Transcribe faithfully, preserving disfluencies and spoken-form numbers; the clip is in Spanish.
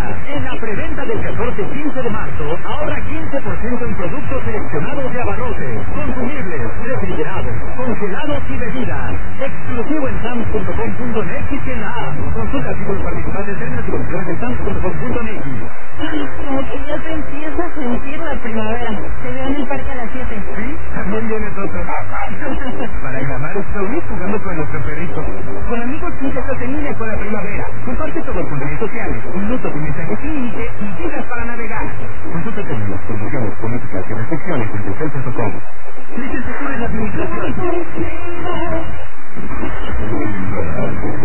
En la preventa del catorce y quince de marzo, ahorra quince por ciento en productos seleccionados de abarrotes, consumibles, refrigerados, congelados y bebidas. Exclusivo en sams punto com punto m x y en la app. Consulta artículos participantes en las condiciones en sams punto com punto m x. Como que ya se empieza a sentir la primavera. Se ve en el parque a las siete. ¿Sí? También viene Toto. Para grabar stories jugando con nuestro perrito. Con amigos juntos en línea con la primavera. Comparte todo con redes sociales, minutos de mensajes sin límite y gigas para navegar. Consulta términos, condiciones, políticas y restricciones en telcel punto com. Licenciatura en Administración.